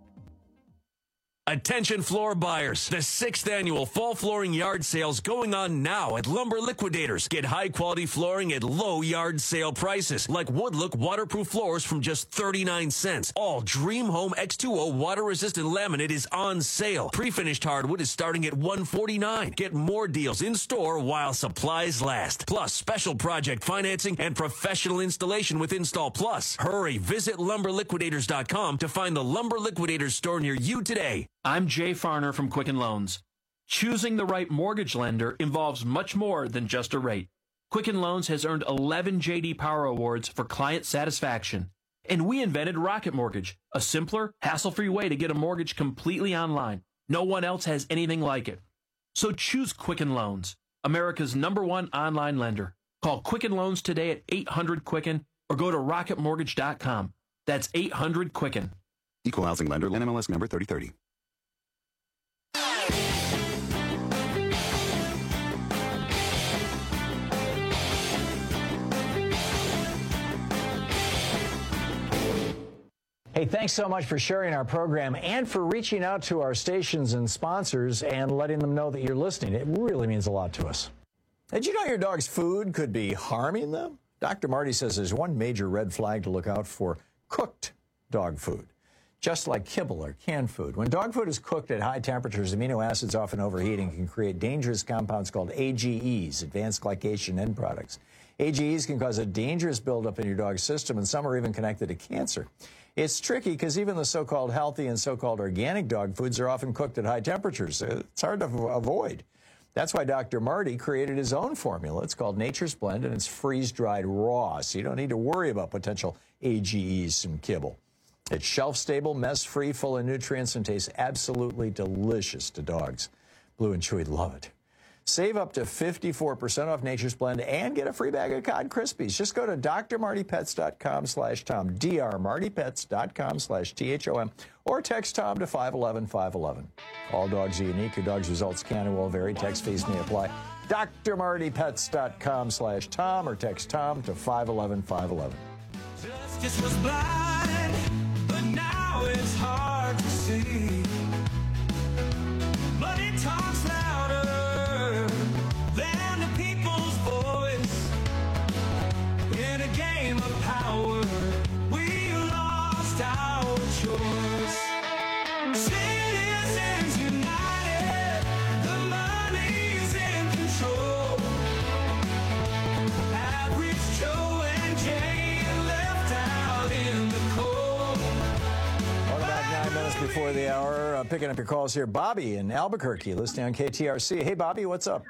Attention floor buyers. The 6th annual fall flooring yard sale's going on now at Lumber Liquidators. Get high quality flooring at low yard sale prices, like Woodlook waterproof floors from just 39 cents. All Dream Home X2O water resistant laminate is on sale. Pre-finished hardwood is starting at $149. Get more deals in store while supplies last. Plus special project financing and professional installation with Install Plus. Hurry, visit lumberliquidators.com to find the Lumber Liquidators store near you today. I'm Jay Farner from Quicken Loans. Choosing the right mortgage lender involves much more than just a rate. Quicken Loans has earned 11 J.D. Power Awards for client satisfaction. And we invented Rocket Mortgage, a simpler, hassle-free way to get a mortgage completely online. No one else has anything like it. So choose Quicken Loans, America's #1 online lender. Call Quicken Loans today at 800-QUICKEN or go to rocketmortgage.com. That's 800-QUICKEN. Equal housing lender, NMLS number 3030. Hey, thanks so much for sharing our program and for reaching out to our stations and sponsors and letting them know that you're listening. It really means a lot to us. Did you know your dog's food could be harming them? Dr. Marty says there's one major red flag to look out for: cooked dog food. Just like kibble or canned food. When dog food is cooked at high temperatures, amino acids often overheat and can create dangerous compounds called AGEs, advanced glycation end products. AGEs can cause a dangerous buildup in your dog's system, and some are even connected to cancer. It's tricky because even the so-called healthy and so-called organic dog foods are often cooked at high temperatures. It's hard to avoid. That's why Dr. Marty created his own formula. It's called Nature's Blend, and it's freeze-dried raw, so you don't need to worry about potential AGEs from kibble. It's shelf-stable, mess-free, full of nutrients, and tastes absolutely delicious to dogs. Blue and Chewy love it. Save up to 54% off Nature's Blend and get a free bag of Cod Krispies. Just go to drmartypets.com/Tom, drmartypets.com/THOM, or text Tom to 511-511. All dogs are unique. Your dog's results can and will vary. Text fees may apply. drmartypets.com/Tom, or text Tom to 511-511. Justice was blind, but now it's hard to see. But it talks louder than the people's voice. In a game of power, we lost our choice. Citizens united, the money's in control. Average Joe and Jay left out in the cold. Well, about 9 minutes before the hour, picking up your calls here. Bobby in Albuquerque, listening on KTRC. Hey, Bobby, what's up?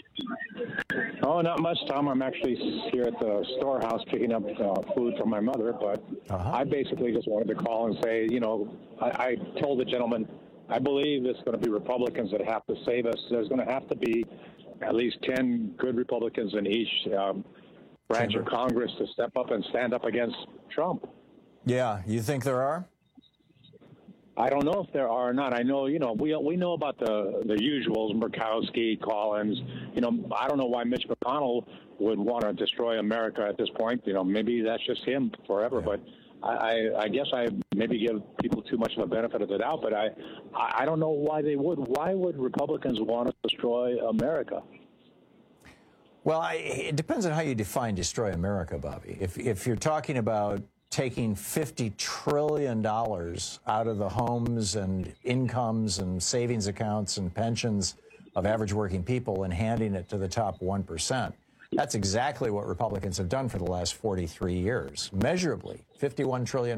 Oh, not much, Tom. I'm actually here at the storehouse picking up food for my mother, but I basically just wanted to call and say, you know, I told the gentleman, I believe it's going to be Republicans that have to save us. There's going to have to be at least 10 good Republicans in each branch of Congress to step up and stand up against Trump. Yeah, you think there are? I don't know if there are or not. I know, you know, we know about the usuals, Murkowski, Collins. You know, I don't know why Mitch McConnell would want to destroy America at this point. You know, maybe that's just him forever. Yeah. But I guess I maybe give people too much of a benefit of the doubt. But I don't know why they would. Why would Republicans want to destroy America? Well, it depends on how you define destroy America, Bobby. If you're talking about taking $50 trillion out of the homes and incomes and savings accounts and pensions of average working people and handing it to the top 1%. That's exactly what Republicans have done for the last 43 years, measurably, $51 trillion.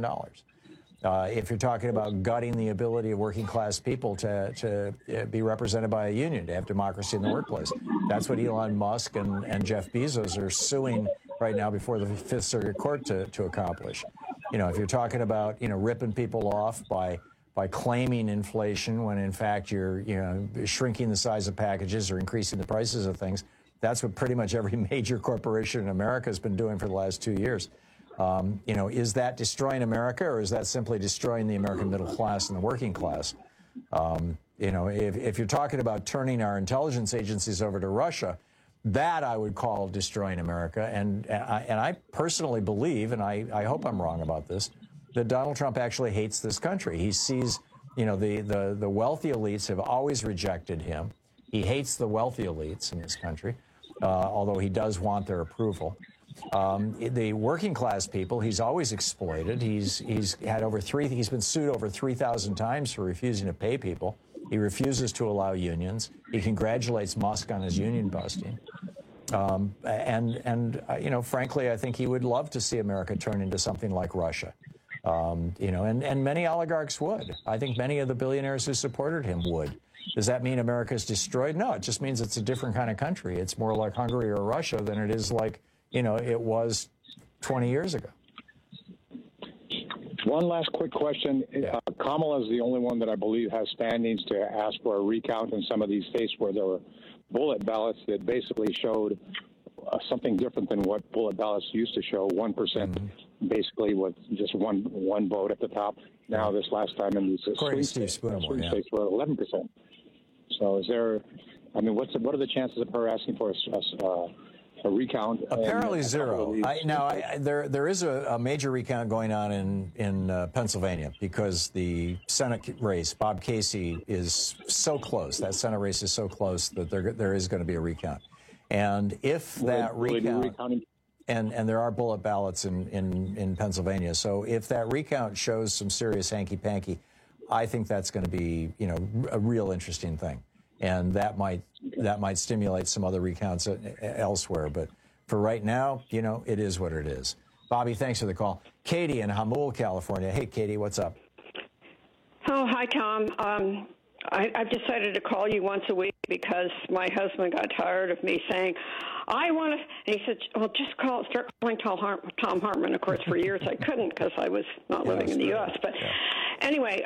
If you're talking about gutting the ability of working class people to be represented by a union, to have democracy in the workplace, that's what Elon Musk and Jeff Bezos are suing right now before the Fifth Circuit Court to accomplish. You know, if you're talking about, you know, ripping people off by claiming inflation when in fact you're, you know, shrinking the size of packages or increasing the prices of things, that's what pretty much every major corporation in America has been doing for the last 2 years. You know, is that destroying America, or is that simply destroying the American middle class and the working class? You know, if you're talking about turning our intelligence agencies over to Russia, that I would call destroying America. And I personally believe, and I hope I'm wrong about this, that Donald Trump actually hates this country. He sees, you know, the wealthy elites have always rejected him. He hates the wealthy elites in this country, although he does want their approval. The working class people, he's always exploited. He's been sued over 3,000 times for refusing to pay people. He refuses to allow unions. He congratulates Musk on his union busting. You know, frankly, I think he would love to see America turn into something like Russia. You know, and many oligarchs would. I think many of the billionaires who supported him would. Does that mean America's destroyed? No, it just means it's a different kind of country. It's more like Hungary or Russia than it is like, you know, it was 20 years ago. One last quick question. Yeah. Kamala is the only one that I believe has standings to ask for a recount in some of these states where there were bullet ballots that basically showed something different than what bullet ballots used to show, 1% basically with just one vote at the top. Now this last time in these swing states were 11%. So is there, I mean, what are the chances of her asking for a recount. Apparently zero. There is a major recount going on in Pennsylvania because the Senate race, Bob Casey, is so close. That Senate race is so close that there is going to be a recount. And if that recount, and there are bullet ballots in Pennsylvania, so if that recount shows some serious hanky-panky, I think that's going to be, a real interesting thing. And that might stimulate some other recounts elsewhere. But for right now, it is what it is. Bobby, thanks for the call. Katie in Hamul, California. Hey, Katie, what's up? Oh, hi, Tom. I've decided to call you once a week because my husband got tired of me saying, I want to, and he said, well, start calling Tom Hartman. Of course, for years I couldn't because I was not living in the U.S. But anyway,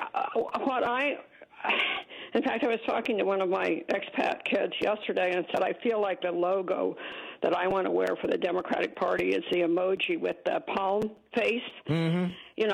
in fact, I was talking to one of my expat kids yesterday and said, I feel like the logo that I want to wear for the Democratic Party is the emoji with the palm face, and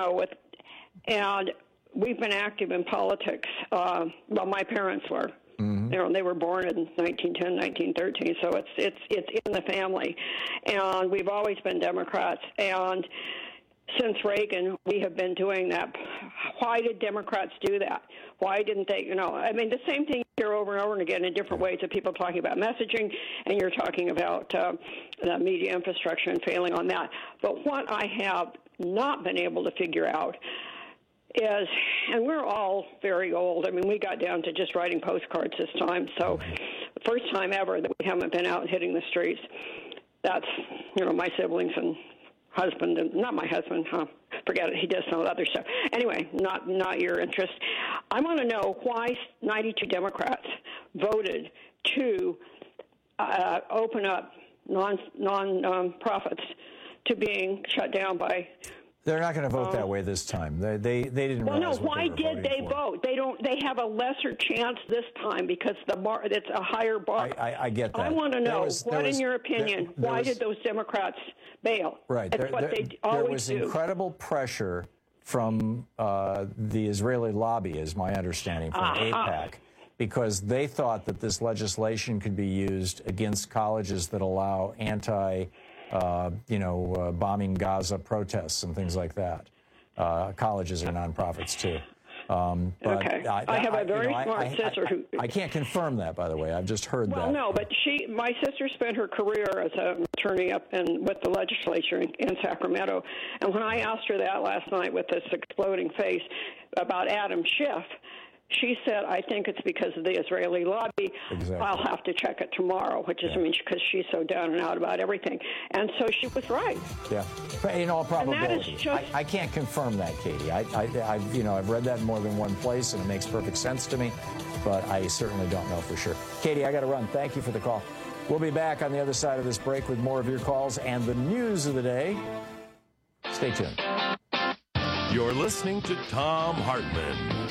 we've been active in politics. Well, my parents were. They were born in 1910, 1913, so it's in the family. And we've always been Democrats. And since Reagan, we have been doing that. Why did Democrats do that? Why didn't they, the same thing here over and over and again in different ways of people talking about messaging, and you're talking about the media infrastructure and failing on that. But what I have not been able to figure out is, and we're all very old. We got down to just writing postcards this time. So the first time ever that we haven't been out hitting the streets. That's, my siblings and husband, and not my husband, forget it, he does some other stuff. Anyway, not your interest. I want to know why 92 Democrats voted to open up non-profits to being shut down by. They're not going to vote that way this time. They didn't. Well, realize no. Why did they vote? They don't. They have a lesser chance this time because it's a higher bar. I get that. I want to know in your opinion, why did those Democrats bail? Right. That's what they always do. There was incredible pressure from the Israeli lobby, is my understanding, from AIPAC, because they thought that this legislation could be used against colleges that allow bombing Gaza protests and things like that. Colleges are nonprofits too. Okay. I have a very smart sister who. I can't confirm that, by the way. I've just heard that. Well, no, but my sister spent her career as an attorney up with the legislature in Sacramento, and when I asked her that last night with this exploding face about Adam Schiff, she said, I think it's because of the Israeli lobby. Exactly. I'll have to check it tomorrow, which is, because she's so down and out about everything. And so she was right. Yeah. In all probability. I can't confirm that, Katie. I've read that in more than one place, and it makes perfect sense to me, but I certainly don't know for sure. Katie, I got to run. Thank you for the call. We'll be back on the other side of this break with more of your calls and the news of the day. Stay tuned. You're listening to Thom Hartmann.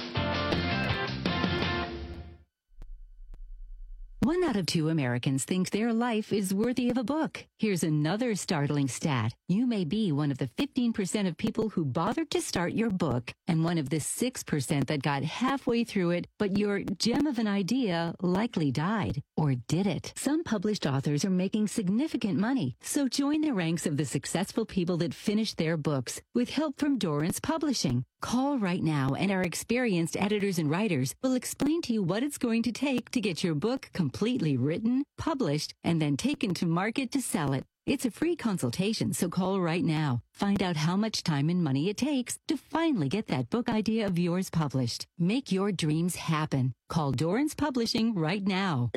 1 out of 2 Americans think their life is worthy of a book. Here's another startling stat. You may be one of the 15% of people who bothered to start your book and one of the 6% that got halfway through it, but your gem of an idea likely died. Or did it? Some published authors are making significant money, so join the ranks of the successful people that finished their books with help from Dorrance Publishing. Call right now, and our experienced editors and writers will explain to you what it's going to take to get your book completely written, published, and then taken to market to sell it. It's a free consultation, so call right now. Find out how much time and money it takes to finally get that book idea of yours published. Make your dreams happen. Call Dorrance Publishing right now.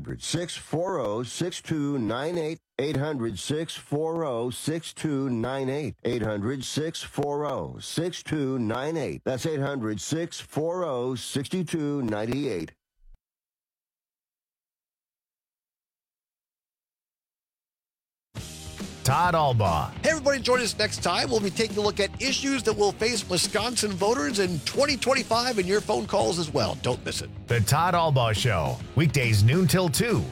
800-640-6298. 800-640-6298. 800-640-6298. That's 800-640-6298. Todd Albaugh. Hey, everybody, join us next time. We'll be taking a look at issues that will face Wisconsin voters in 2025 and your phone calls as well. Don't miss it. The Todd Albaugh Show, weekdays noon till 2.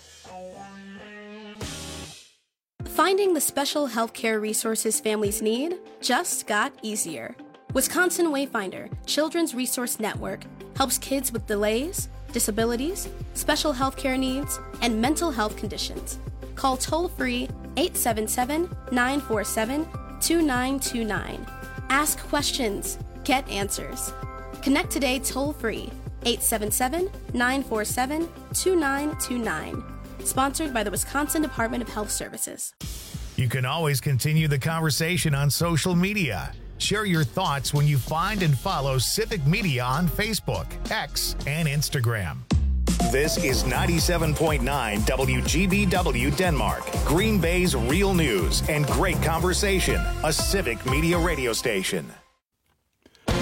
Finding the special healthcare resources families need just got easier. Wisconsin Wayfinder Children's Resource Network helps kids with delays, disabilities, special healthcare needs, and mental health conditions. Call Call toll-free 877-947-2929. Ask questions. Get answers. Connect today toll-free 877-947-2929. Sponsored by the Wisconsin Department of Health Services. You can always continue the conversation on social media. Share your thoughts when you find and follow Civic Media on Facebook, X, and Instagram. This is 97.9 WGBW Denmark, Green Bay's real news and great conversation, a Civic Media radio station.